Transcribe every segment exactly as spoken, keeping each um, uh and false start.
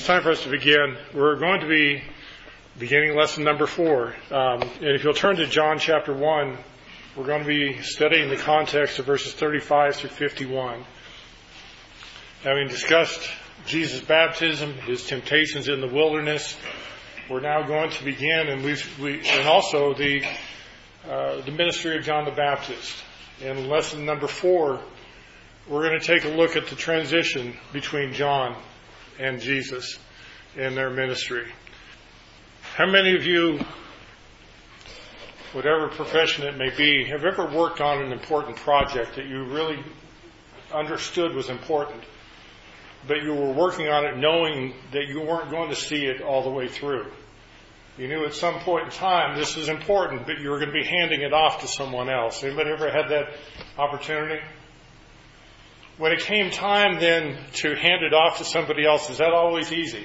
It's time for us to begin. We're going to be beginning lesson number four. Um, and if you'll turn to John chapter one, we're going to be studying the context of verses thirty-five through fifty-one. Having discussed Jesus' baptism, his temptations in the wilderness, we're now going to begin, and we've, we and also the uh, the ministry of John the Baptist. In lesson number four, we're going to take a look at the transition between John and Jesus in their ministry. How many of you, whatever profession it may be, have ever worked on an important project that you really understood was important, but you were working on it knowing that you weren't going to see it all the way through? You knew at some point in time this is important, but you were going to be handing it off to someone else. Anybody ever had that opportunity? When it came time then to hand it off to somebody else, is that always easy?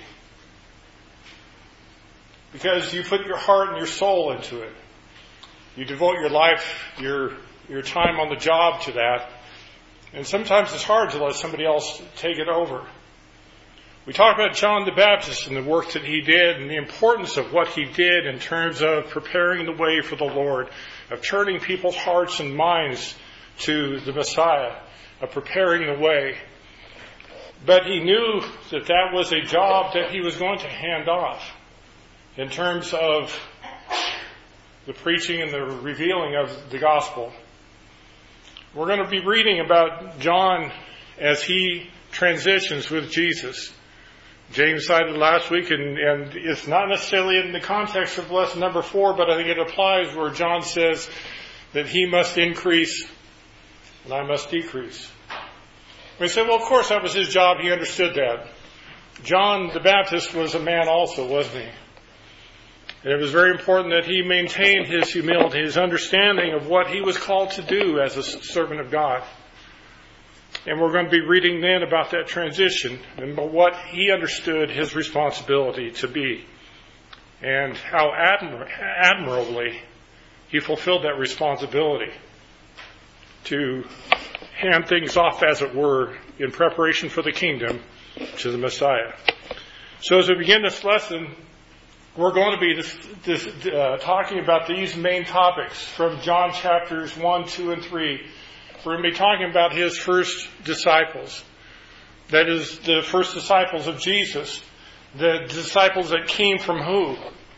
Because you put your heart and your soul into it. You devote your life, your your time on the job to that. And sometimes it's hard to let somebody else take it over. We talked about John the Baptist and the work that he did and the importance of what he did in terms of preparing the way for the Lord, of turning people's hearts and minds to the Messiah, of preparing the way. But he knew that that was a job that he was going to hand off in terms of the preaching and the revealing of the gospel. We're going to be reading about John as he transitions with Jesus. James cited last week, and, and it's not necessarily in the context of lesson number four, but I think it applies where John says that he must increase and I must decrease. We say, well, of course that was his job. He understood that. John the Baptist was a man also, wasn't he? And it was very important that he maintained his humility, his understanding of what he was called to do as a servant of God. And we're going to be reading then about that transition and what he understood his responsibility to be and how admir- admirably he fulfilled that responsibility to hand things off, as it were, in preparation for the kingdom to the Messiah. So as we begin this lesson, we're going to be this, this, uh, talking about these main topics from John chapters one, two, and three. We're going to be talking about his first disciples. That is, the first disciples of Jesus. The disciples that came from who?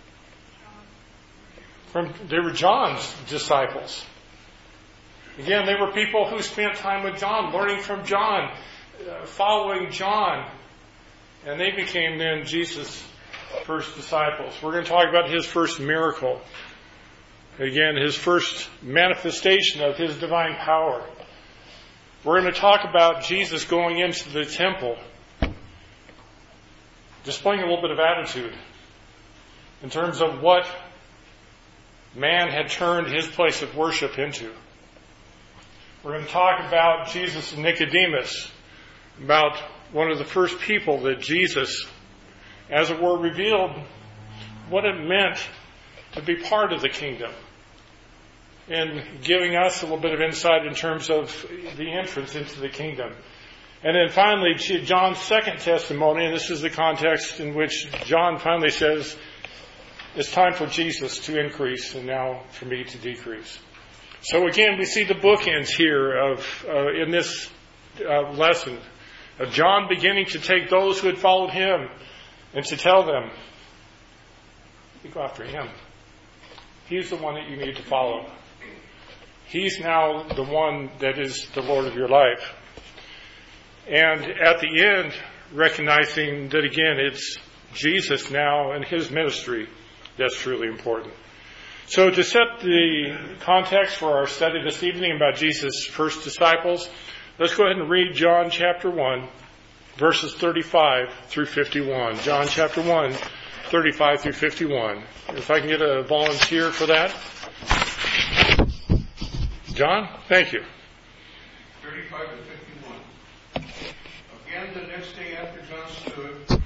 From, they were John's disciples. Again, they were people who spent time with John, learning from John, uh, following John. And they became then Jesus' first disciples. We're going to talk about his first miracle. Again, his first manifestation of his divine power. We're going to talk about Jesus going into the temple, displaying a little bit of attitude in terms of what man had turned his place of worship into. We're going to talk about Jesus and Nicodemus, about one of the first people that Jesus, as it were, revealed what it meant to be part of the kingdom, and giving us a little bit of insight in terms of the entrance into the kingdom. And then finally, John's second testimony, and this is the context in which John finally says, it's time for Jesus to increase and now for me to decrease. So again, we see the bookends here of uh, in this uh, lesson of John beginning to take those who had followed him and to tell them, you go after him. He's the one that you need to follow. He's now the one that is the Lord of your life. And at the end, recognizing that again, it's Jesus now and his ministry that's truly important. So to set the context for our study this evening about Jesus' first disciples, let's go ahead and read John chapter one, verses thirty-five through fifty-one. John chapter one, thirty-five through fifty-one. If I can get a volunteer for that. John, thank you. thirty-five to fifty-one. Again, the next day after John stood,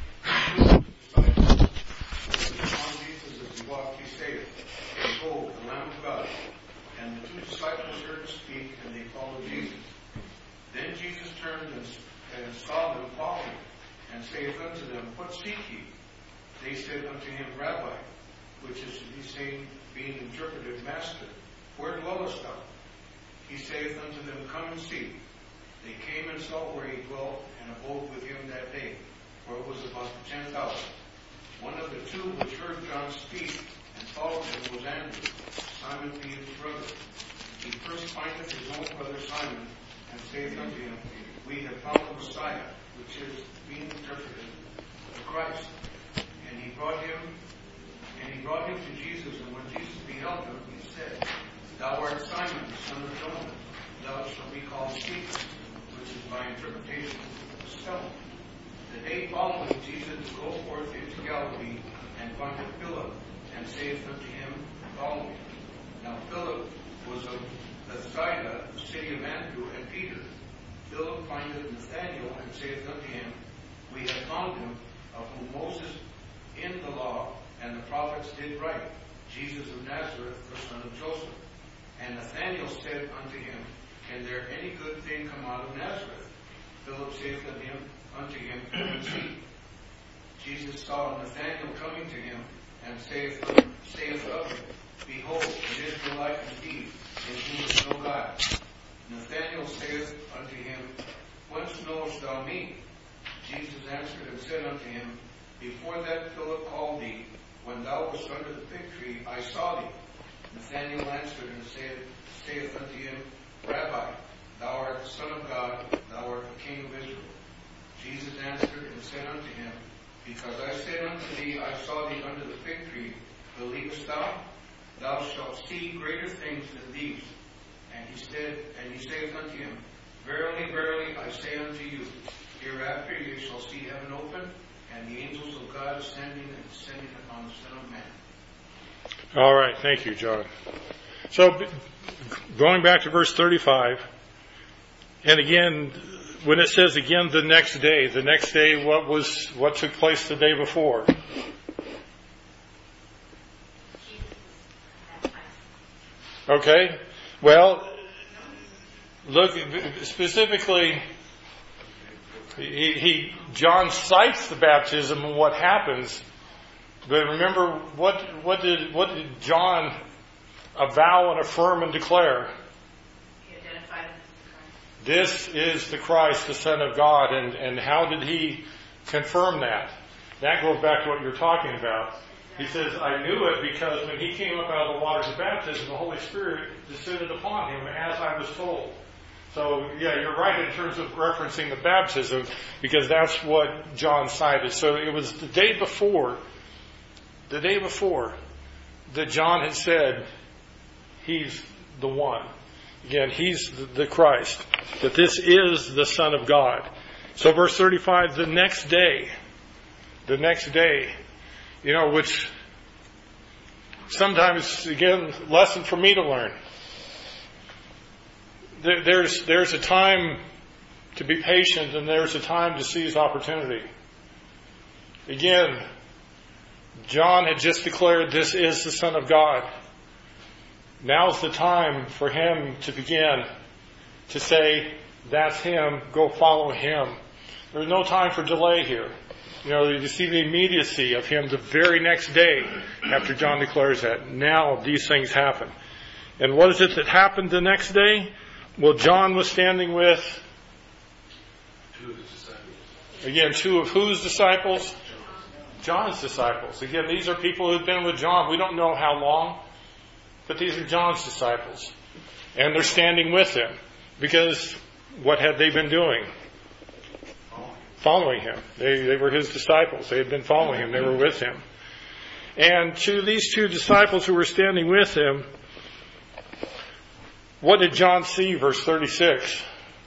upon Jesus as he walked, he said, behold, the Lamb of God. And the two disciples heard him speak, and they followed Jesus. Then Jesus turned and, and saw them following, and and saith unto them, What seek ye? They said unto him, Rabbi, which is to be seen, being interpreted, Master, where dwellest thou? He saith unto them, Come and see. They came and saw where he dwelt, and abode with him that day, for it was about the tenth hour. One of the two which heard John speak and followed him was Andrew, Simon Peter's brother. He first findeth his own brother Simon, and saith unto him, We have found the Messiah, which is being interpreted, the Christ. And he brought him, and he brought him to Jesus, and when Jesus beheld him, he said, Thou art Simon, the son of Jonah. Thou shalt be called Cephas, which is by interpretation a stone. The day following, Jesus goes forth into Galilee, and findeth Philip, and saith unto him, Follow me. Now Philip was of Bethsaida, the city of Andrew and Peter. Philip findeth Nathanael, and saith unto him, We have found him, of whom Moses in the law and the prophets did write, Jesus of Nazareth, the son of Joseph. And Nathanael said unto him, Can there any good thing come out of Nazareth? Philip saith unto him, unto him, Come and see. Jesus saw Nathanael coming to him, and saith, saith of him, Behold, an Israelite indeed, in whom is no guile. Nathanael saith unto him, Whence knowest thou me? Jesus answered and said unto him, Before that Philip called thee, when thou wast under the fig tree, I saw thee. Nathanael answered and said, saith unto him, Rabbi, thou art the Son of God, thou art the King of Israel. Jesus answered and said unto him, Because I said unto thee, I saw thee under the fig tree, believest thou? Thou shalt see greater things than these. And he said, and he saith unto him, Verily, verily, I say unto you, hereafter ye shall see heaven open, and the angels of God ascending and descending upon the Son of Man. All right, thank you, John. So, going back to verse thirty-five, and again, when it says again the next day, the next day, what was what took place the day before? Okay, well, look specifically. He, he John cites the baptism and what happens, but remember what what did what did John avow and affirm and declare? He identified him as the Christ. This is the Christ, the Son of God, and and how did he confirm that? That goes back to what you're talking about. He says, I knew it because when he came up out of the waters of baptism, the Holy Spirit descended upon him as I was told. So, yeah, you're right in terms of referencing the baptism, because that's what John cited. So it was the day before, the day before, that John had said, he's the one. Again, he's the Christ, that this is the Son of God. So verse thirty-five, the next day, the next day, you know, which sometimes, again, lesson for me to learn. There's there's a time to be patient, and there's a time to seize opportunity. Again, John had just declared this is the Son of God. Now's the time for him to begin to say, that's him, go follow him. There's no time for delay here. You know, you see the immediacy of him the very next day after John declares that. Now these things happen. And what is it that happened the next day? Well, John was standing with, Two of his disciples. again, two of whose disciples? John's disciples. Again, these are people who've been with John. We don't know how long, but these are John's disciples. And they're standing with him. Because what had they been doing? Following him. They, they were his disciples. They had been following him. They were with him. And to these two disciples who were standing with him, what did John see? Verse thirty-six.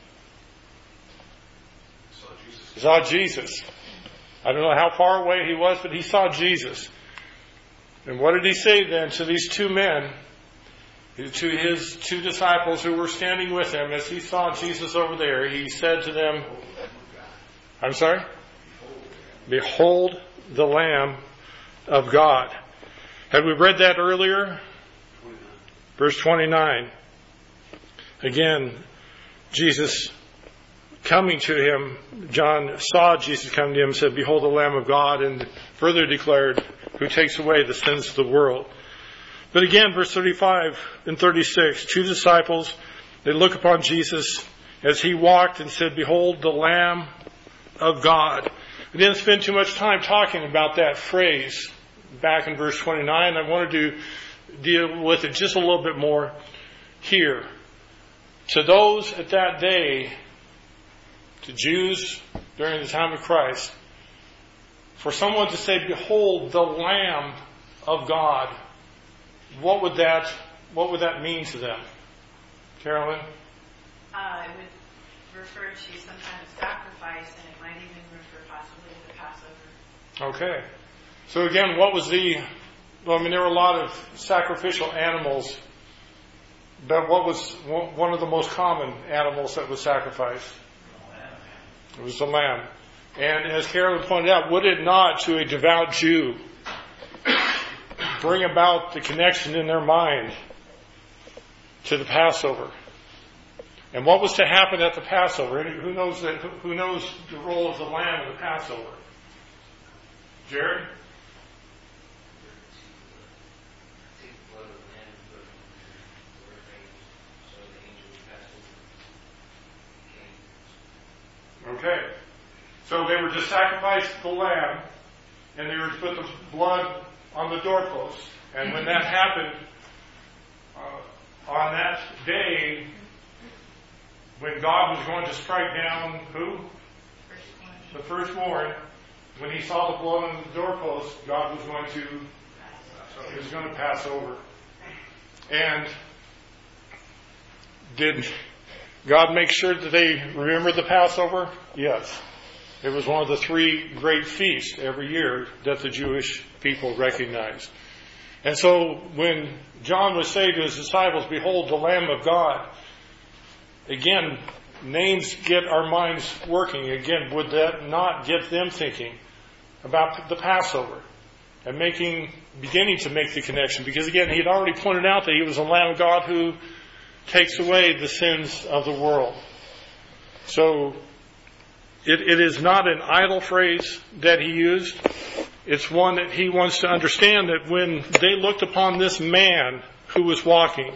Saw Jesus. He saw Jesus. I don't know how far away he was, but he saw Jesus. And what did he say then to these two men, to his two disciples who were standing with him as he saw Jesus over there? He said to them, I'm sorry? Behold the Lamb of God. Had we read that earlier? Verse twenty-nine. Again, Jesus coming to him, John saw Jesus come to him and said, "Behold the Lamb of God," and further declared, "who takes away the sins of the world." But again, verse thirty-five and thirty-six, two disciples, they look upon Jesus as he walked and said, "Behold the Lamb of God." We didn't spend too much time talking about that phrase back in verse twenty-nine. I wanted to deal with it just a little bit more here. To those at that day, to Jews during the time of Christ, for someone to say, "Behold the Lamb of God," what would that what would that mean to them? Carolyn? Uh, it would refer to some kind of sacrifice, and it might even refer possibly to the Passover. Okay. So again, what was the... Well, I mean, there were a lot of sacrificial animals, but what was one of the most common animals that was sacrificed? It was the lamb. And as Carolyn pointed out, would it not, to a devout Jew, bring about the connection in their mind to the Passover? And what was to happen at the Passover? Who knows that? Who knows the role of the lamb in the Passover? Jared? Okay. So they were to sacrifice the lamb, and they were to put the blood on the doorpost. And when that happened, uh, on that day, when God was going to strike down who? The firstborn. When he saw the blood on the doorpost, God was going to, he was going to pass over. And did God make sure that they remembered the Passover? Yes. It was one of the three great feasts every year that the Jewish people recognized. And so when John was saying to his disciples, "Behold the Lamb of God," again, names get our minds working. Again, would that not get them thinking about the Passover and making, beginning to make the connection? Because again, he had already pointed out that he was the Lamb of God who takes away the sins of the world. So it, it is not an idle phrase that he used. It's one that he wants to understand, that when they looked upon this man who was walking,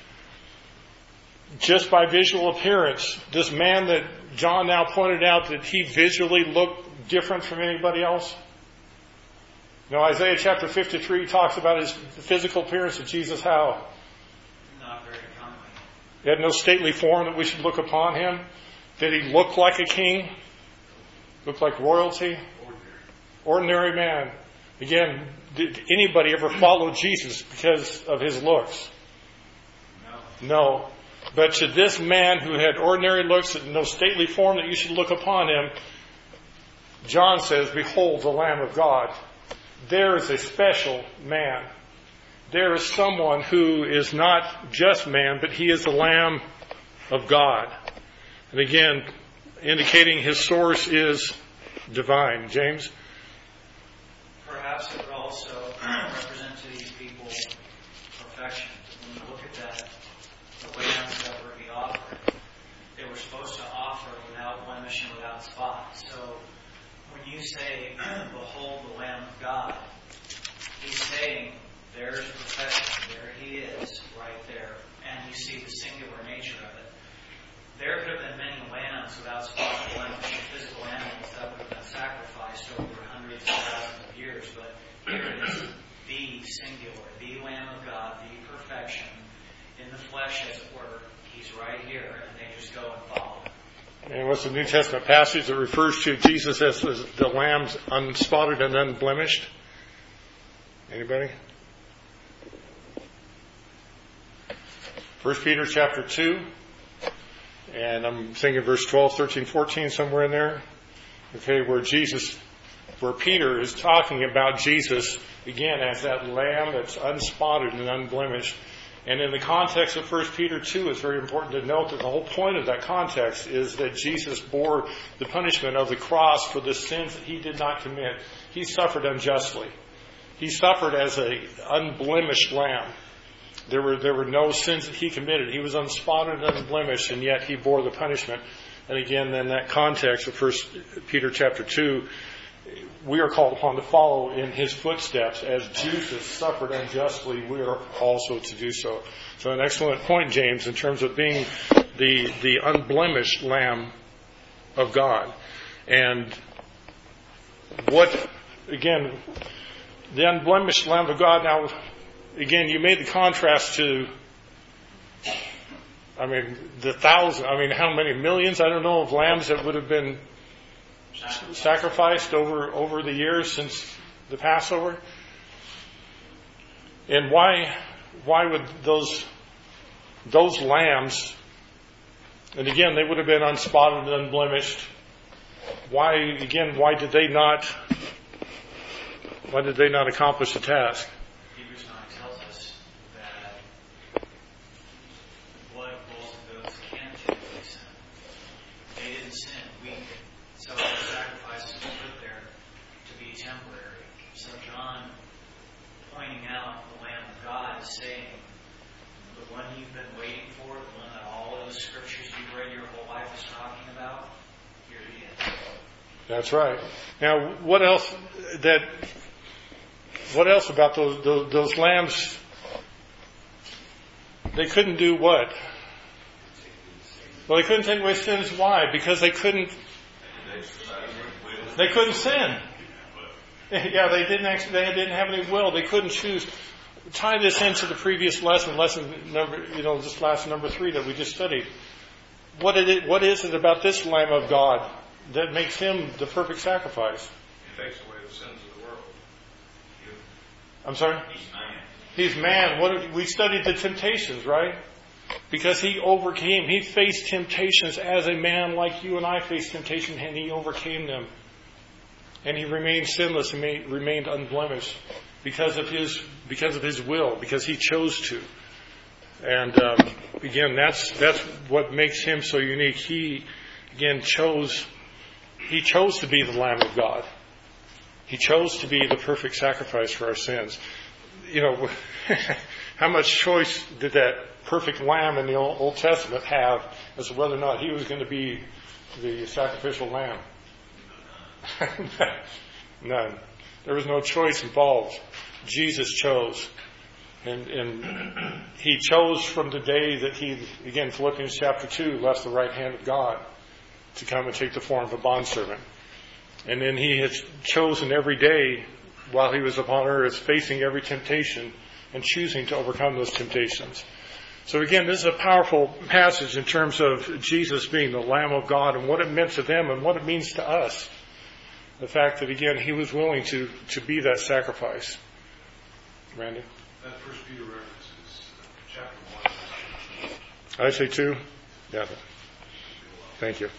just by visual appearance, this man that John now pointed out that he visually looked different from anybody else. You know, Isaiah chapter fifty-three talks about his physical appearance of Jesus how? Not very comely. He had no stately form that we should look upon him. Did he look like a king? Look like royalty? Ordinary. Ordinary man. Again, did anybody ever follow Jesus because of his looks? No. No. But to this man who had ordinary looks and no stately form that you should look upon him, John says, "Behold the Lamb of God." There is a special man. There is someone who is not just man, but he is the Lamb of God. And again, indicating his source is divine. James? Perhaps it would also represent to these people perfection. When you look at that, the lambs that were to be offered, they were supposed to offer without blemish and without spot. So when you say, "Behold the Lamb of God," he's saying, there's perfection. There he is, right there. And you see the singular nature of it. There could have been many lambs without spot or blemish, physical animals that would have been sacrificed over hundreds of thousands of years. But here it is, the singular, the Lamb of God, the perfection, in the flesh, as it were. He's right here, and they just go and follow him. And what's the New Testament passage that refers to Jesus as the lambs unspotted and unblemished? Anybody? First Peter chapter two. And I'm thinking verse twelve, thirteen, fourteen, somewhere in there. Okay, where Jesus, where Peter is talking about Jesus, again, as that lamb that's unspotted and unblemished. And in the context of First Peter two, it's very important to note that the whole point of that context is that Jesus bore the punishment of the cross for the sins that he did not commit. He suffered unjustly. He suffered as an unblemished lamb. There were there were no sins that he committed. He was unspotted and unblemished, and yet he bore the punishment And again, in that context of First Peter chapter two, we are called upon to follow in his footsteps. As Jesus suffered unjustly, we are also to do so. So an excellent point, James, in terms of being the the unblemished Lamb of God. And what, again, the unblemished Lamb of God. Now, again, you made the contrast to, I mean, the thousand, I mean, how many millions, I don't know, of lambs that would have been sacrificed over, over the years since the Passover. And why, why would those, those lambs, and again, they would have been unspotted and unblemished. Why, again, why did they not, why did they not accomplish the task? Hebrews nine tells us that the blood of bulls and goats can't generally sin. They didn't sin. We, so the sacrifices were put there to be temporary. So John, pointing out the Lamb of God, is saying, the one you've been waiting for, the one that all of the scriptures you've read your whole life is talking about, here he is. That's right. Now, what else that? What else about those, those those lambs? They couldn't do what? Well, they couldn't take away sins. Why? Because they couldn't. They couldn't sin. Yeah, they didn't actually. They didn't have any will. They couldn't choose. Tie this into the previous lesson, lesson number, you know, this last number three that we just studied. What is it? What is it about this Lamb of God that makes him the perfect sacrifice? He takes away the sins of the world. You, I'm sorry? he's man. He's man. What we studied the temptations, right? Because he overcame, he faced temptations as a man like you and I face temptation, and he overcame them. And he remained sinless and made, remained unblemished because of his because of his will, because he chose to. And um, again, that's that's what makes him so unique. He again chose he chose to be the Lamb of God. He chose to be the perfect sacrifice for our sins. You know, how much choice did that perfect lamb in the Old Testament have as to whether or not he was going to be the sacrificial lamb? None. There was no choice involved. Jesus chose. And, and he chose from the day that he, again, Philippians chapter two, left the right hand of God to come and take the form of a bondservant. And then he has chosen every day while he was upon earth, facing every temptation and choosing to overcome those temptations. So again, this is a powerful passage in terms of Jesus being the Lamb of God and what it meant to them and what it means to us. The fact that, again, he was willing to, to be that sacrifice. Randy? That First Peter reference is chapter one. Did I say two? Yeah. Thank you.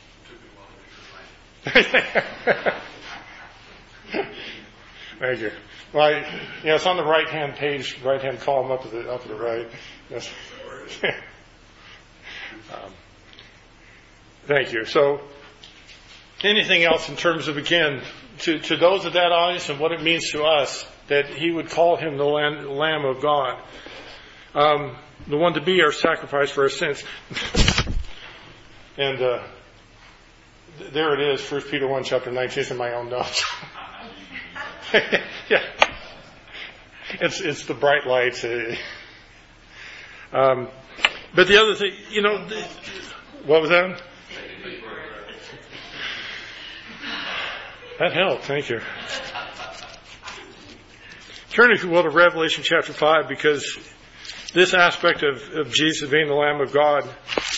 Thank you. Well, I, yeah, it's on the right-hand page, right-hand column up at the up at the right. Yes. um, thank you. So, anything else in terms of, again, to, to those of that audience and what it means to us that he would call him the Lamb, Lamb of God, um, the one to be our sacrifice for our sins. and uh, there it is, First Peter one, chapter nineteen, in my own notes. yeah, it's it's the bright lights. Um, but the other thing, you know, the, what was that? That helped. Thank you. Turn, if you will, to Revelation chapter five, because this aspect of, of Jesus being the Lamb of God,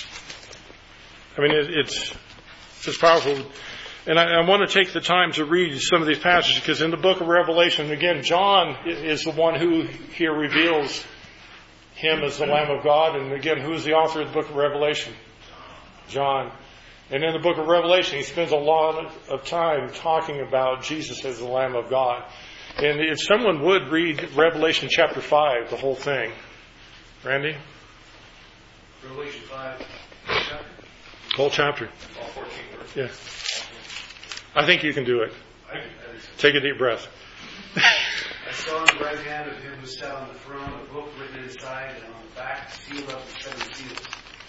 I mean, it, it's just powerful. And I, I want to take the time to read some of these passages, because in the book of Revelation, again, John is the one who here reveals him as the Lamb of God. And again, who is the author of the book of Revelation? John. And in the book of Revelation, he spends a lot of time talking about Jesus as the Lamb of God. And if someone would read Revelation chapter five, the whole thing. Randy? Revelation five, chapter? Whole chapter. All fourteen verses. Yeah. I think you can do it. I can, that is, Take a deep breath. I saw in the right hand of him who sat on the throne a book written in his side, and on the back sealed up with seven seals.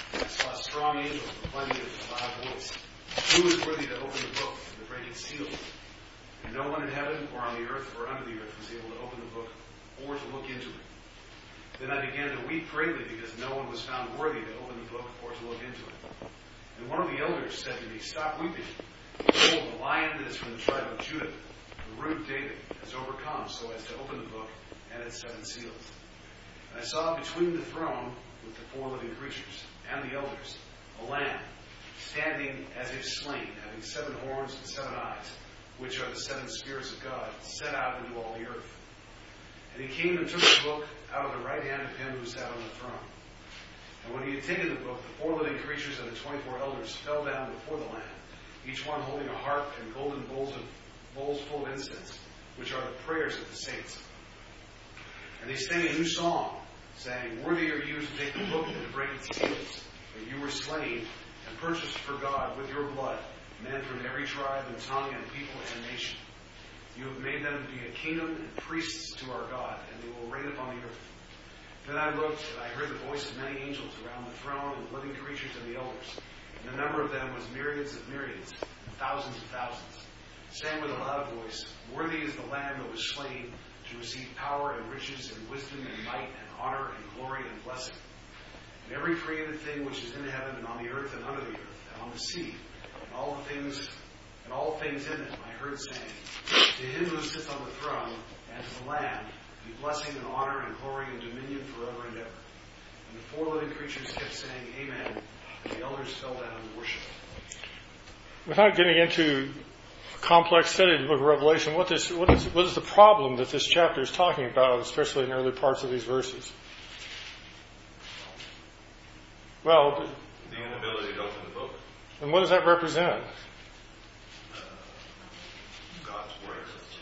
I saw a strong angel proclaiming with a loud voice, "Who is worthy to open the book and to break its seals?" And no one in heaven or on the earth or under the earth was able to open the book or to look into it. Then I began to weep greatly because no one was found worthy to open the book or to look into it. And one of the elders said to me, "Stop weeping. Behold, the lion that is from the tribe of Judah, the root of David, has overcome so as to open the book and its seven seals." And I saw between the throne with the four living creatures and the elders a lamb standing as if slain, having seven horns and seven eyes, which are the seven spirits of God, set out into all the earth. And he came and took the book out of the right hand of him who sat on the throne. And when he had taken the book, the four living creatures and the twenty-four elders fell down before the Lamb, each one holding a harp and golden bowls of bowls full of incense, which are the prayers of the saints. And they sang a new song, saying, "Worthy are you to take the book and to break its seals, for you were slain and purchased for God with your blood men from every tribe and tongue and people and nation. You have made them to be a kingdom and priests to our God, and they will reign upon the earth." Then I looked, and I heard the voice of many angels around the throne and the living creatures and the elders. And the number of them was myriads of myriads, and thousands of thousands, saying with a loud voice, "Worthy is the Lamb that was slain to receive power and riches and wisdom and might and honor and glory and blessing." And every created thing which is in heaven and on the earth and under the earth and on the sea, and all the things and all things in them, I heard saying, "To him who sits on the throne and to the Lamb be blessing and honor and glory and dominion forever and ever." And the four living creatures kept saying, "Amen." And the elders fell down and worshipped. Without getting into a complex study of the book of Revelation, what, this, what, is, what is the problem that this chapter is talking about, especially in the early parts of these verses? Well, the inability to open the book. And what does that represent? God's word.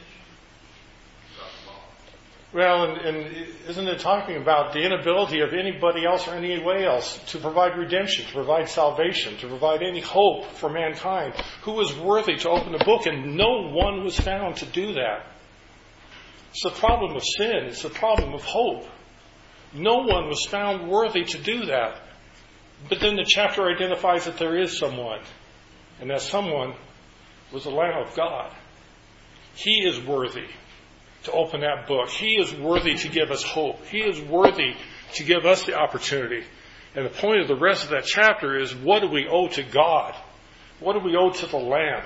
God's law. Well, and, and isn't it talking about the inability of anybody else or any way else to provide redemption, to provide salvation, to provide any hope for mankind? Who was worthy to open the book? And no one was found to do that. It's the problem of sin. It's the problem of hope. No one was found worthy to do that. But then the chapter identifies that there is someone. And that someone was the Lamb of God. He is worthy to open that book. He is worthy to give us hope. He is worthy to give us the opportunity. And the point of the rest of that chapter is, what do we owe to God? What do we owe to the Lamb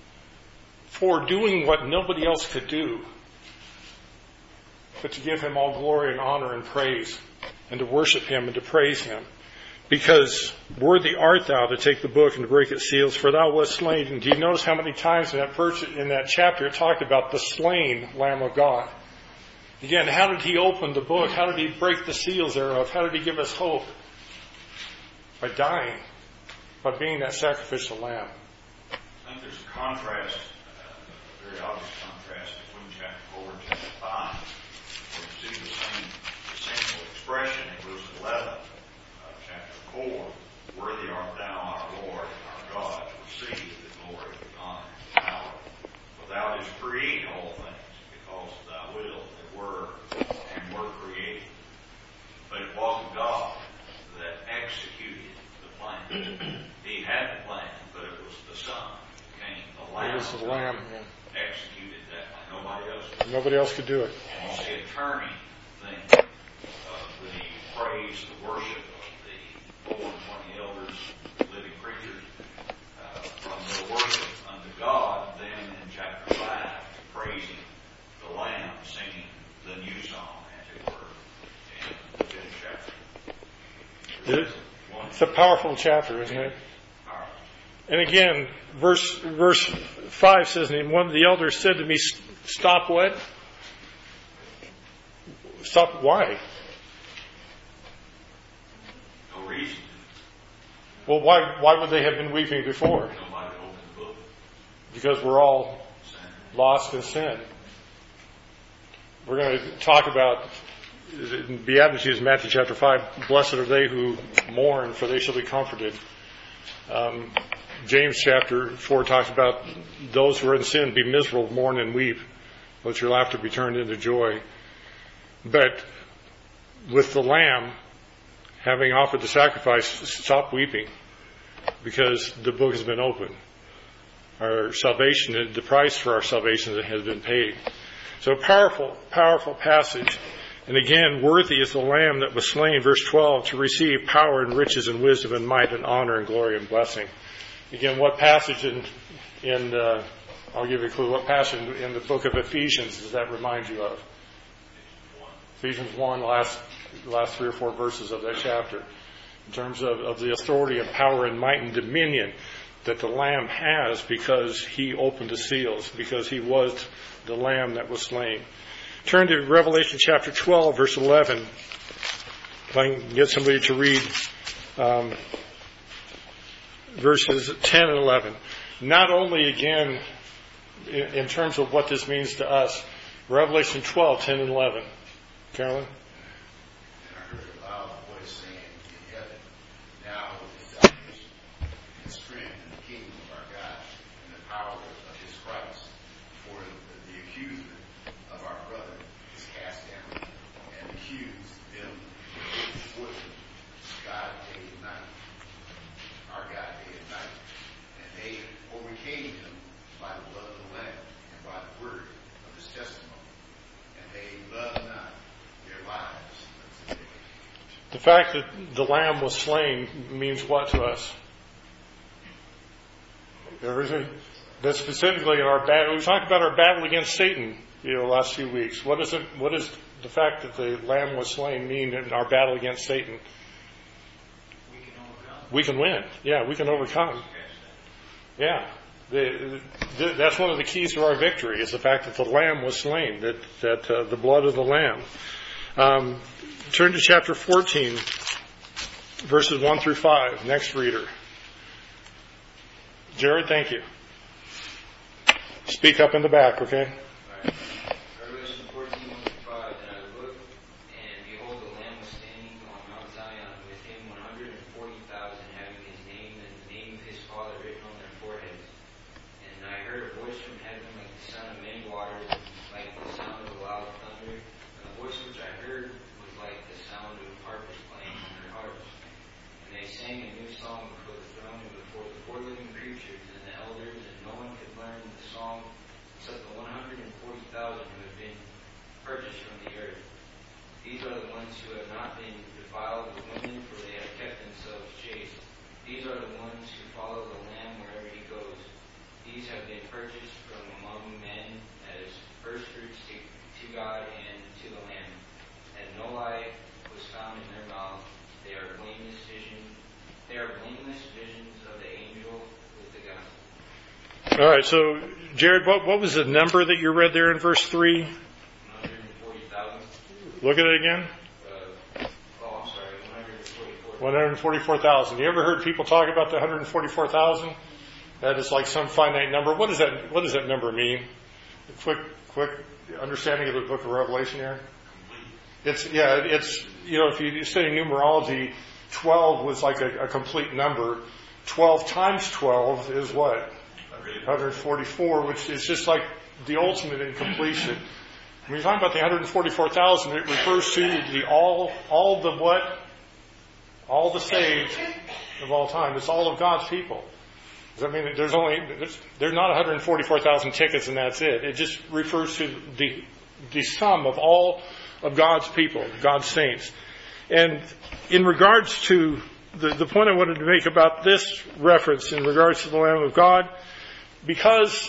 for doing what nobody else could do, but to give Him all glory and honor and praise, and to worship Him and to praise Him? Because worthy art thou to take the book and to break its seals, for thou wast slain. And do you notice how many times in that pers- in that chapter it talked about the slain Lamb of God? Again, how did He open the book? How did He break the seals thereof? How did He give us hope? By dying, by being that sacrificial lamb. I think there's a contrast, uh, a very obvious contrast between chapter four and chapter five, where you see the same essential expression in verse eleven. Four, worthy art thou, our Lord, our God, to receive the glory, honor, and power. For thou didst create all things, because of thy will they were and were created. But it wasn't God that executed the plan. He had the plan, but it was the Son who came, the Lamb. It was the Lamb, yeah. Executed that plan. Nobody else could. Nobody else could do it. And you see a turning thing of the praise, the worship, four and twenty elders, living creatures, uh, from their worship unto God, then in chapter five, praising the Lamb, singing the new song, as it were, in the fifth chapter. It, it's a powerful chapter, isn't it? Powerful. And again, verse verse five says, and one of the elders said to me, "Stop what? Stop why?" Reason. Well, why why would they have been weeping before? Nobody opened the book. Because we're all Sin. lost in sin. We're going to talk about in Beatitudes, Matthew chapter five. Blessed are they who mourn, for they shall be comforted. Um, James chapter four talks about those who are in sin be miserable, mourn and weep, let your laughter be turned into joy. But with the Lamb, having offered the sacrifice, stop weeping, because the book has been opened. Our salvation, the price for our salvation has been paid. So powerful, powerful passage. And again, worthy is the Lamb that was slain, verse twelve, to receive power and riches and wisdom and might and honor and glory and blessing. Again, what passage in, in uh, I'll give you a clue, what passage in, in the book of Ephesians does that remind you of? Ephesians one, last, last three or four verses of that chapter. In terms of, of the authority and power and might and dominion that the Lamb has because he opened the seals, because he was the Lamb that was slain. Turn to Revelation chapter twelve, verse eleven. If I can get somebody to read um, verses ten and eleven. Not only, again, in, in terms of what this means to us, Revelation twelve, ten and eleven. Carolyn? And I heard a loud voice saying in heaven, now is salvation and strength and the kingdom of our God and the power of his Christ. For the, the accuser of our brother is cast down, and accused them before them, God day and night, our God day and night. And they overcame him by the blood of the Lamb and by the word of his testimony. And they loved not their lives. The fact that the Lamb was slain means what to us? Everything. That specifically in our battle, we talked about our battle against Satan, you know, the last few weeks. What is it? What does the fact that the Lamb was slain mean in our battle against Satan? We can overcome. We can win. Yeah, we can overcome. Yeah. The, the, that's one of the keys to our victory, is the fact that the Lamb was slain, that, that uh, the blood of the Lamb. Um, turn to chapter fourteen, verses one through five. Next reader. Jared, thank you. Speak up in the back, okay? Right. Revelation fourteen, one through five. And I looked, and behold, the Lamb was standing on Mount Zion, with him one hundred forty thousand, having his name and the name of his Father written on their foreheads. And I heard a voice from heaven like the sound of many waters, like the sound of a loud thunder. And the voice which I heard was like the sound of harpers playing on their harps. And they sang a new song before the throne and before the four living creatures and the elders, and no one could learn the song except the one hundred forty thousand who have been purchased from the earth. These are the ones who have not been defiled with women, for they have kept themselves chaste. These are the ones who follow the Lamb wherever he goes. These have been purchased from among men as first fruits to, to God and to the Lamb. And no lie was found in their mouth. They are blameless vision. They are blameless visions of the angel with the gospel. All right, so, Jared, what, what was the number that you read there in verse three? one hundred forty thousand. Look at it again. Uh, oh, I'm sorry, one hundred forty-four. one hundred forty-four thousand. You ever heard people talk about the one hundred forty-four thousand? That is like some finite number. What does that, what does that number mean? A quick, quick understanding of the book of Revelation here. It's, yeah, it's, you know, if you study numerology, twelve was like a, a complete number. twelve times twelve is what? one hundred forty-four, which is just like the ultimate in completion. When you talk about the one hundred forty-four thousand, it refers to the all, all the what? All the saved of all time. It's all of God's people. Does that mean that there's only, there's, there's not one hundred forty-four thousand tickets and that's it? It just refers to the, the sum of all of God's people, God's saints. And in regards to the, the point I wanted to make about this reference in regards to the Lamb of God, because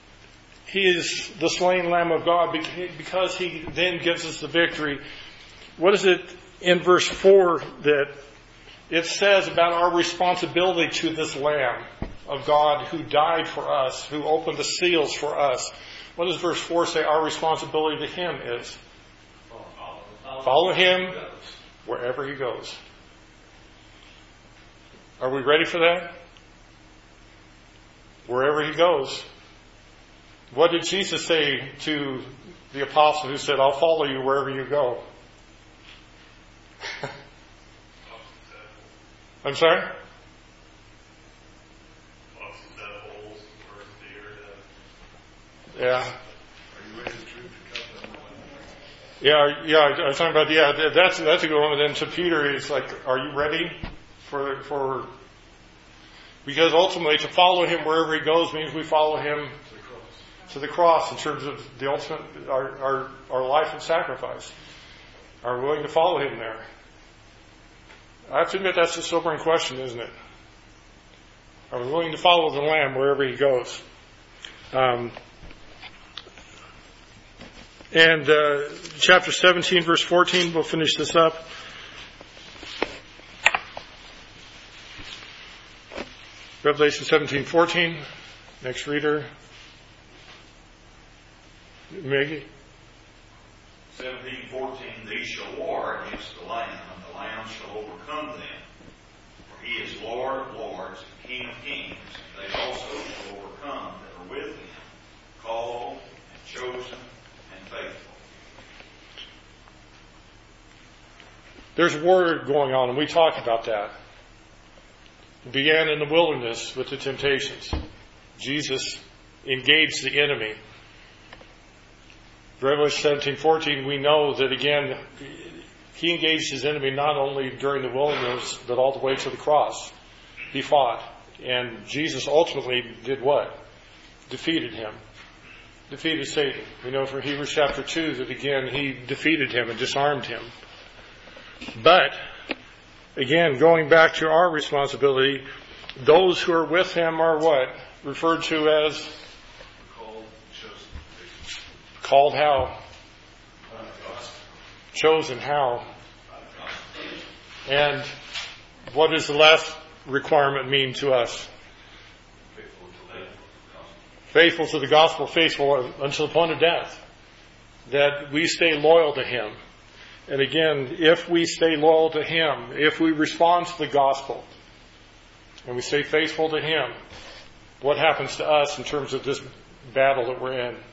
he is the slain Lamb of God, because he then gives us the victory, what is it in verse four that it says about our responsibility to this Lamb of God who died for us, who opened the seals for us? What does verse four say our responsibility to him is? Follow him wherever he goes. Are we ready for that? Wherever he goes. What did Jesus say to the apostle who said, I'll follow you wherever you go? I'm sorry? Yeah. Yeah, yeah, I was talking about, yeah, that's, that's a good one. And then to Peter, he's like, are you ready for, for, because ultimately to follow him wherever he goes means we follow him to the cross, to the cross in terms of the ultimate, our, our, our life and sacrifice. Are we willing to follow him there? I have to admit that's a sobering question, isn't it? Are we willing to follow the Lamb wherever he goes? Um, and uh, chapter seventeen, verse fourteen, we'll finish this up. Revelation seventeen, fourteen. Next reader. Maggie. seventeen, fourteen, these shall war against the Lamb, and the Lamb shall overcome them. For he is Lord of lords, and King of kings. They also shall overcome that are with him, called and chosen and faithful. There's war going on, and we talked about that. It began in the wilderness with the temptations. Jesus engaged the enemy. Revelation seventeen, fourteen, we know that again, he engaged his enemy not only during the wilderness, but all the way to the cross. He fought. And Jesus ultimately did what? Defeated him. Defeated Satan. We know from Hebrews chapter two that again, he defeated him and disarmed him. But, again, going back to our responsibility, those who are with him are what? Referred to as? Called, chosen. Called how? Chosen how? And what does the last requirement mean to us? Faithful to the gospel, faithful until the point of death. That we stay loyal to him. And again, if we stay loyal to him, if we respond to the gospel, and we stay faithful to him, what happens to us in terms of this battle that we're in?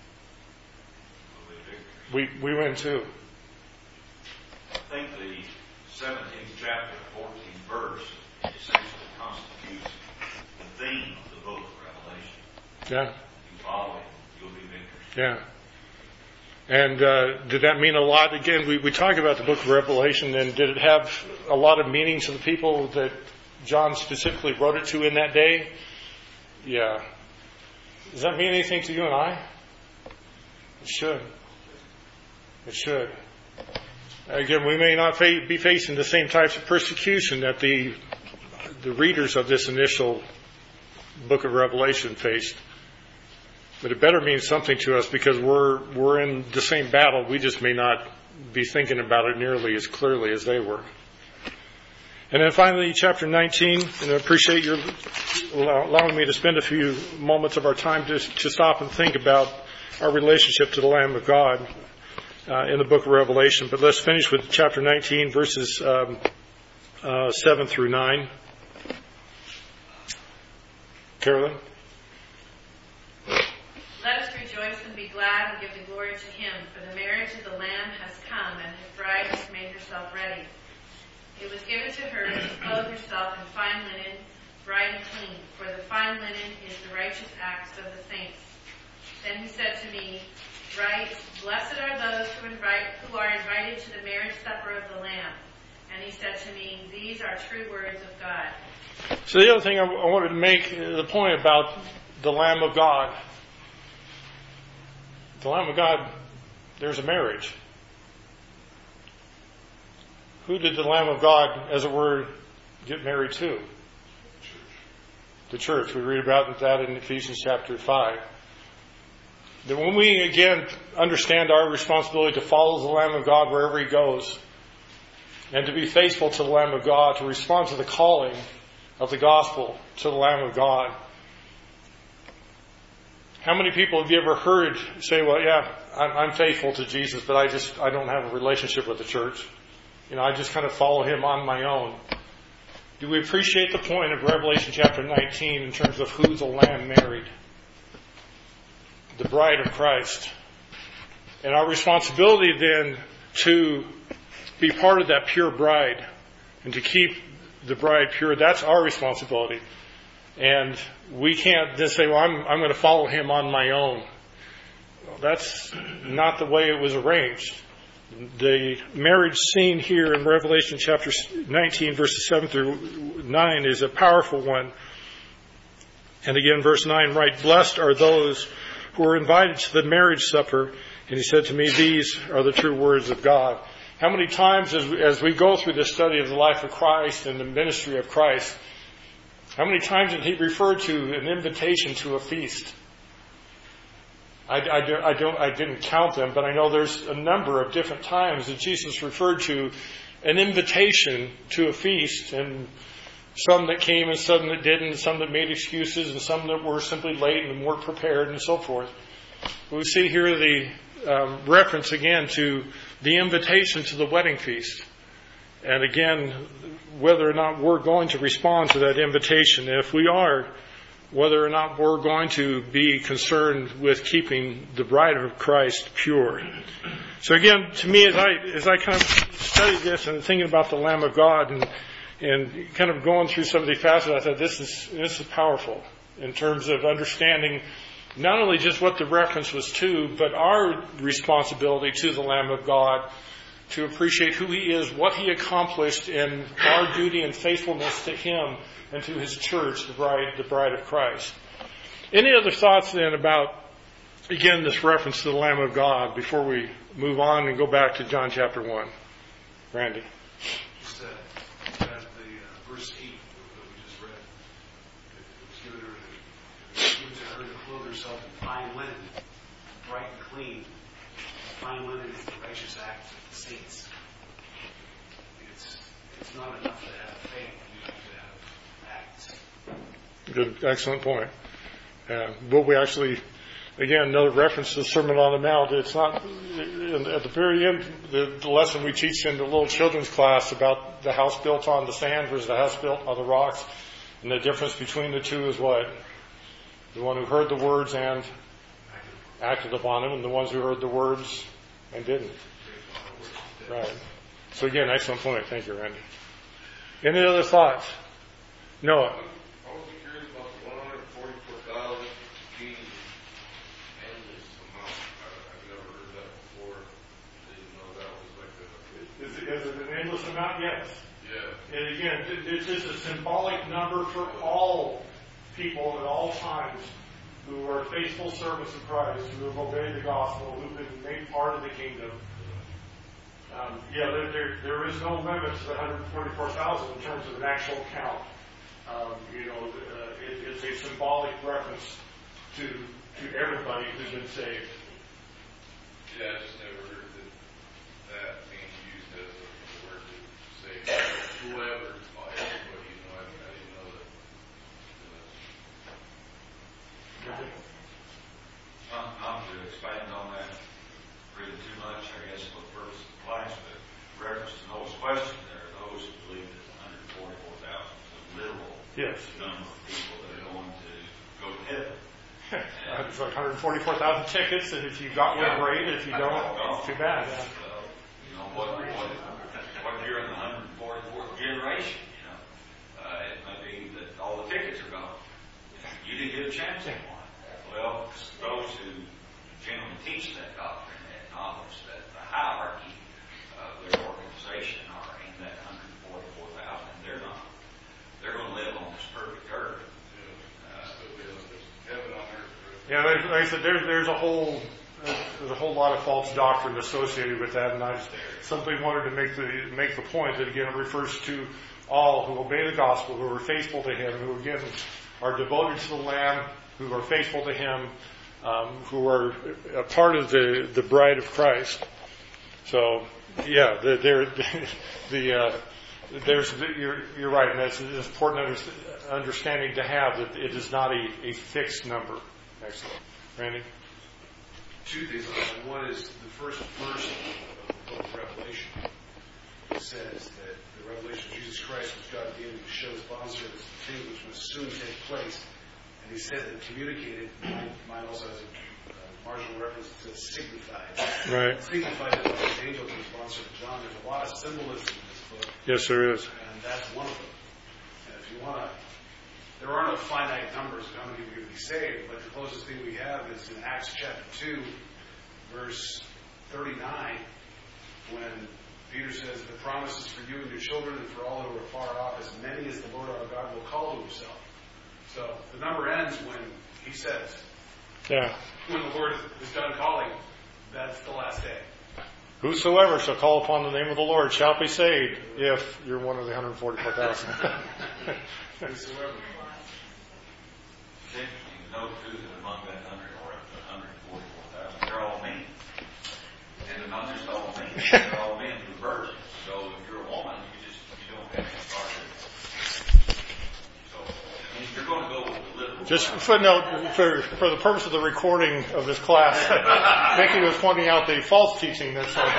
We we win too. I think the seventeenth chapter, fourteenth verse, essentially constitutes the theme of the book of Revelation. Yeah. If you follow it, you'll be victorious. Yeah. And uh, did that mean a lot? Again, we, we talk about the book of Revelation, and did it have a lot of meaning to the people that John specifically wrote it to in that day? Yeah. Does that mean anything to you and I? It should. It should. Again, we may not fa- be facing the same types of persecution that the the readers of this initial book of Revelation faced. But it better mean something to us because we're we're in the same battle. We just may not be thinking about it nearly as clearly as they were. And then finally, chapter nineteen, and I appreciate your allowing me to spend a few moments of our time to, to stop and think about our relationship to the Lamb of God uh, in the book of Revelation. But let's finish with chapter nineteen, verses um, uh, seven through nine. Carolyn? Let us rejoice and be glad and give the glory to him, for the marriage of the Lamb has come, and his bride has made herself ready. It was given to her to clothe herself in fine linen, bright and clean, for the fine linen is the righteous acts of the saints. Then he said to me, Write, blessed are those who, invite, who are invited to the marriage supper of the Lamb. And he said to me, These are true words of God. So the other thing I, I wanted to make the point about the Lamb of God. The Lamb of God, there's a marriage. Who did the Lamb of God, as it were, get married to? Church. The church. We read about that in Ephesians chapter five. That when we, again, understand our responsibility to follow the Lamb of God wherever he goes, and to be faithful to the Lamb of God, to respond to the calling of the gospel to the Lamb of God. How many people have you ever heard say, well, yeah, I'm, I'm faithful to Jesus, but I just, I don't have a relationship with the church. You know, I just kind of follow him on my own. Do we appreciate the point of Revelation chapter nineteen in terms of who the Lamb married? The bride of Christ. And our responsibility then to be part of that pure bride and to keep the bride pure, that's our responsibility. And we can't just say, well, I'm, I'm going to follow him on my own. Well, that's not the way it was arranged. the marriage scene here in Revelation chapter nineteen, verses seven through nine is a powerful one. And again, verse nine, right, blessed are those who are invited to the marriage supper. And he said to me, these are the true words of God. How many times as we, as we go through this study of the life of Christ and the ministry of Christ, how many times did he refer to an invitation to a feast? I, I, I, don't, I didn't count them, but I know there's a number of different times that Jesus referred to an invitation to a feast, and some that came and some that didn't, some that made excuses, and some that were simply late and weren't prepared, and so forth. We see here the um, reference again to the invitation to the wedding feast. And again, whether or not we're going to respond to that invitation. And if we are, whether or not we're going to be concerned with keeping the bride of Christ pure. So again, to me, as I as I kind of studied this and thinking about the Lamb of God and and kind of going through some of the facets, I thought this is this is powerful in terms of understanding not only just what the reference was to, but our responsibility to the Lamb of God to appreciate who He is, what He accomplished, and our duty and faithfulness to Him and to His church, the bride, the bride of Christ. Any other thoughts then about, again, this reference to the Lamb of God before we move on and go back to John chapter one? Randy. Just uh, at the uh, verse eight that we just read, it was given her, it was given to her to clothe herself in fine linen, bright and clean. Fine linen is the righteous act of the saints. It's it's not enough to have faith; you have to have acts. Good, excellent point. Uh, but we actually, again, another reference to the Sermon on the Mount. It's not at the very end. The, the lesson we teach in the little children's class about the house built on the sand versus the house built on the rocks, and the difference between the two is what? The one who heard the words and acted upon them, and the ones who heard the words and didn't. Right. So again, excellent point. Thank you, Randy. Any other thoughts? Noah. I was curious about the one hundred forty-four thousand being endless amount. I've never heard that before. I didn't know that was like a... Is it, is it an endless amount? Yes. Yeah. And again, it's just a symbolic number for all people at all times who are faithful servants of Christ, who have obeyed the gospel, who've been made part of the kingdom. Um, yeah, there, there, there is no limit to the one hundred forty-four thousand in terms of an actual count. Um, you know, uh, it, it's a symbolic reference to to everybody who's been saved. Yeah, I just never heard that that being used as a word to say whoever, everybody, you know, I, I didn't know that. Not, not to expand on that really too much, I guess, for the purpose of the class, but reference to Noah's question, there are those who believe that one hundred forty-four thousand is a literal Yes. number of people that are going to go to heaven. It's like one hundred forty-four thousand tickets, and if you got one, Yeah. great. If you don't, it's too bad. Uh, you know, what, what, what you're in the one hundred forty-fourth generation, you know, uh, it may be that all the tickets are gone. You didn't get a chance at one. Well, those who generally teach that doctrine acknowledge that the hierarchy of their organization are in that one hundred forty-four thousand. They're not. They're going to live on this perfect earth. Uh, Heaven on earth. Yeah, like like I said, there's there's a whole there's a whole lot of false doctrine associated with that, and I simply wanted to make the make the point that again it refers to all who obey the gospel, who are faithful to Him, who again are devoted to the Lamb, who are faithful to Him, um, who are a part of the, the bride of Christ. So, yeah, the, the, the uh, there's you're, you're right, and that's an important understanding to have that it is not a, a fixed number. Excellent, Randy. Two things on that. One is the first verse of the book of Revelation. It says that the revelation of Jesus Christ, which God gave him to show His bondservants the things which must soon take place. And He said that communicated, mine, mine also has a uh, marginal reference that says signified. Right. Signified by His angel to His bondservant John. There's a lot of symbolism in this book. Yes, there is. And that's one of them. And if you want to, there are no finite numbers of how many people are going to be saved, but the closest thing we have is in Acts chapter two, verse thirty-nine. when Peter says, the promise is for you and your children and for all who are far off, as many as the Lord our God will call to himself. So the number ends when he says, Yeah. when the Lord is done calling, that's the last day. Whosoever shall call upon the name of the Lord shall be saved, if you're one of the one hundred forty-four thousand. Whosoever. It's interesting to note, too, that among that hundred or one hundred forty-four thousand, they're all men. And they're not just all men, they're all men who birth. So if you're a woman, you just you don't have any part of it. So I mean, if you're going to go with the literal. Just a footnote, for, for the purpose of the recording of this class, Mickey was pointing out the false teaching that's uh,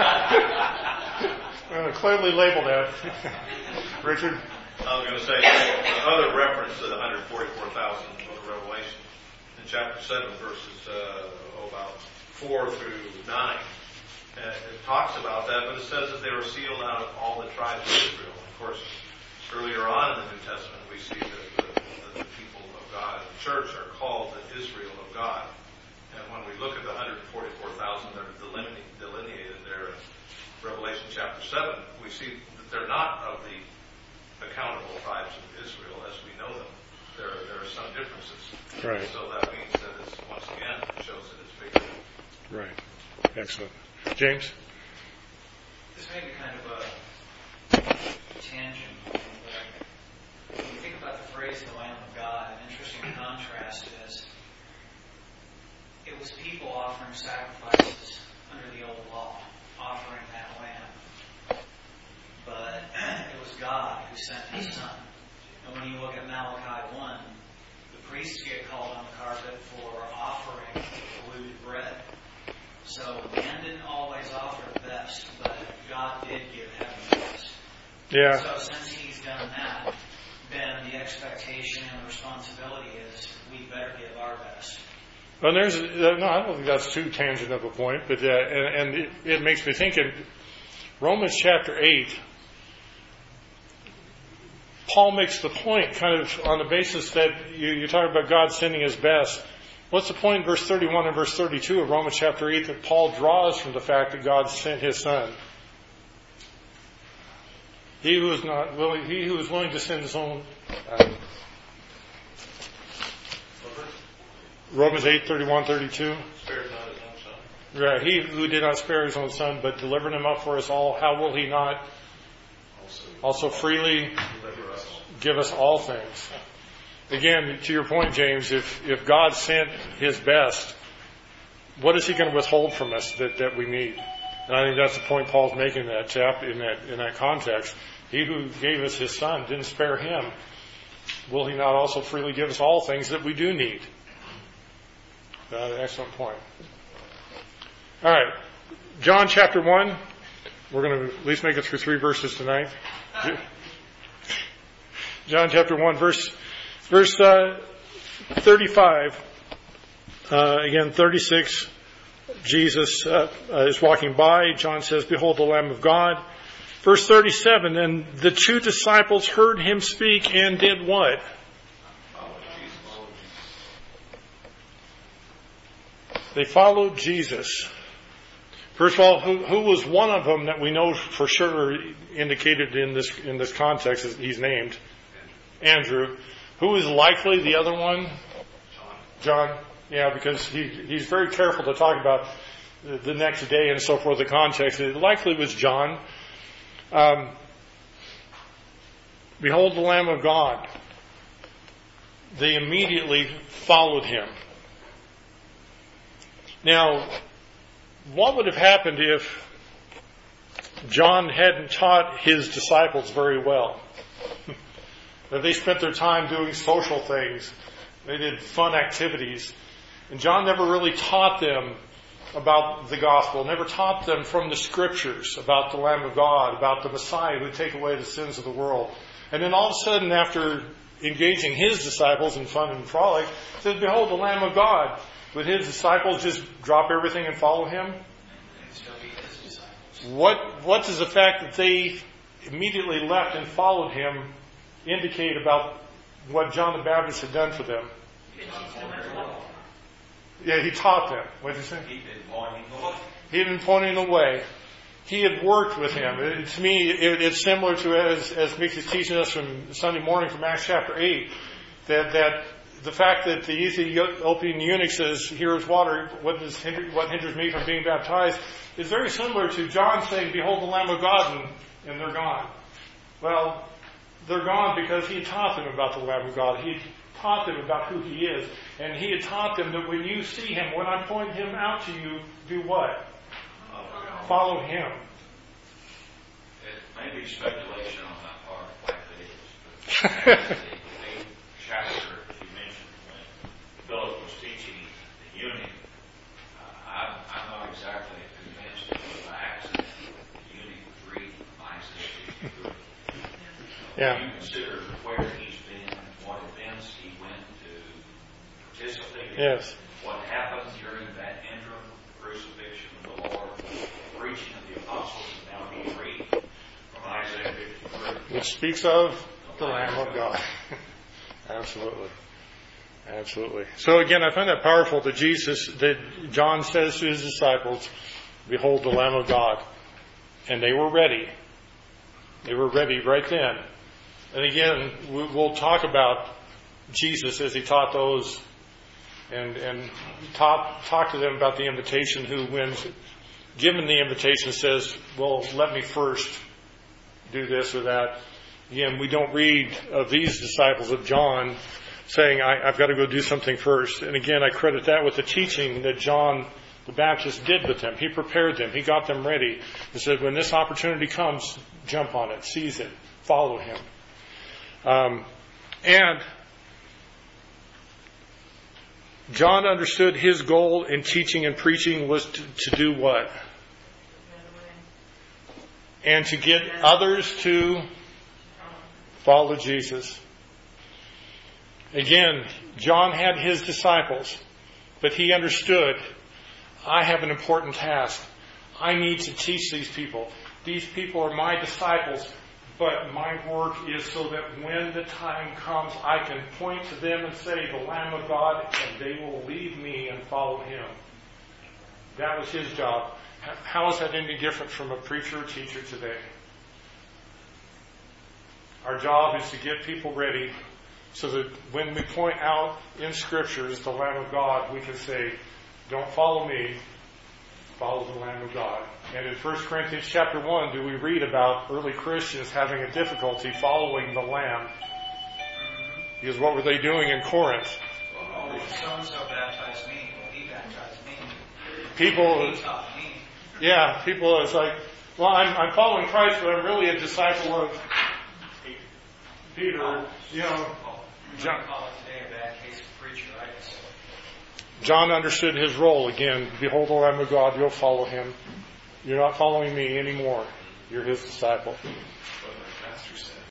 clearly labeled that. Richard? I was going to say, another reference to the one hundred forty-four thousand book of Revelation in chapter seven, verses uh, oh, about four through nine. Uh, it talks about that, but it says that they were sealed out of all the tribes of Israel. Of course, earlier on in the New Testament, we see that the, that the people of God and the church are called the Israel of God. And when we look at the one hundred forty-four thousand that are delineated, delineated there in Revelation chapter seven, we see that they're not of the accountable tribes of Israel as we know them. There, there are some differences. Right. So that means that it's, once again, it shows that it's bigger. Right. Excellent. James? This may be kind of a tangent, but when you think about the phrase the Lamb of God, an interesting contrast is it was people offering sacrifices under the old law, offering that lamb. But it was God who sent his Son. And when you look at Malachi one, the priests get called on the carpet for offering polluted bread. So man didn't always offer the best, but God did give heaven the best. Yeah. So since he's done that, then the expectation and the responsibility is we better give our best. Well, there's uh, no, I don't think that's too tangent of a point, but uh, and, and it, it makes me think in Romans chapter eight, Paul makes the point kind of on the basis that you, you're talking about God sending his best. What's the point in verse thirty-one and verse thirty-two of Romans chapter eight that Paul draws from the fact that God sent his Son? He who is not willing, he who is willing to send his own. Uh, Romans eight, thirty-one, thirty-two. Spared not his own Son. Right. He who did not spare his own Son, but delivered him up for us all, how will he not Also, also freely deliver us. give us all things? Again, to your point, James, if, if God sent his best, what is he going to withhold from us that, that we need? And I think that's the point Paul's making in that chapter, in that in that context. He who gave us his Son didn't spare him. Will he not also freely give us all things that we do need? Uh, excellent point. All right. John chapter one. We're going to at least make it through three verses tonight. John chapter one, verse verse uh, thirty-five. Uh, again, thirty-six. Jesus uh, uh, is walking by. John says, "Behold the Lamb of God." Verse thirty-seven. And the two disciples heard him speak and did what? They followed Jesus. First of all, who, who was one of them that we know for sure indicated in this in this context? He's named Andrew. Who is likely the other one? John. John. Yeah, because he he's very careful to talk about the, the next day and so forth. The context. It likely was John. Um, Behold the Lamb of God. They immediately followed him. Now, what would have happened if John hadn't taught his disciples very well? That they spent their time doing social things. They did fun activities. And John never really taught them about the gospel, never taught them from the scriptures about the Lamb of God, about the Messiah who would take away the sins of the world. And then all of a sudden, after engaging his disciples in fun and frolic, he says, "Behold the Lamb of God." Would his disciples just drop everything and follow him? What, what does the fact that they immediately left and followed him indicate about what John the Baptist had done for them? Yeah, he taught them. What did you say? He did pointing the way. He had been pointing the way. he had worked with him. It, to me, it, it's similar to, as, as Mick is teaching us from Sunday morning from Acts chapter eight, that, that the fact that the Ethiopian eunuch says, here's water, what, does hinder, what hinders me from being baptized, is very similar to John saying, behold the Lamb of God, and, and they're gone. Well, they're gone because he taught them about the Lamb of God. He taught them about who he is. And he had taught them that when you see him, when I point him out to you, do what? Follow him. It may be speculation on my part, like it is, but the eighth chapter, as you mentioned, when Philip was teaching the eunuch, uh, I'm, I'm not exactly convinced it was by accident. The eunuch was reading Isaiah fifty-three. Yeah. When you consider where he's been, what events he went to participate in, yes. what happened during that interim crucifixion of the Lord, preaching of the apostles, and now being read from Isaiah fifty-three. Which speaks of the Lamb of God. Absolutely. Absolutely. So again, I find that powerful that Jesus, that John says to his disciples, behold the Lamb of God. And they were ready. They were ready right then. And again, we'll talk about Jesus as he taught those and, and talk, talk to them about the invitation, who, when given the invitation, says, well, let me first do this or that. Again, we don't read of these disciples of John saying, I, I've got to go do something first. And again, I credit that with the teaching that John the Baptist did with them. He prepared them. He got them ready. He said, when this opportunity comes, jump on it, seize it, follow him. Um, and John understood his goal in teaching and preaching was to, to do what? And to get others to follow Jesus. Again, John had his disciples, but he understood, I have an important task. I need to teach these people. These people are my disciples, but my work is so that when the time comes, I can point to them and say, the Lamb of God, and they will leave me and follow him. That was his job. How is that any different from a preacher or teacher today? Our job is to get people ready so that when we point out in Scriptures the Lamb of God, we can say, don't follow me, follow the Lamb of God. And in First Corinthians chapter one, do we read about early Christians having a difficulty following the Lamb? Because what were they doing in Corinth? Oh, so-and-so baptized me. Well, he baptized me. People, He taught me. yeah, people, it's like, well, I'm, I'm following Christ, but I'm really a disciple of Peter. You know, John call it today a bad case of preacheritis. John understood his role. Again, behold the Lamb of God, you'll follow him. You're not following me anymore. You're his disciple.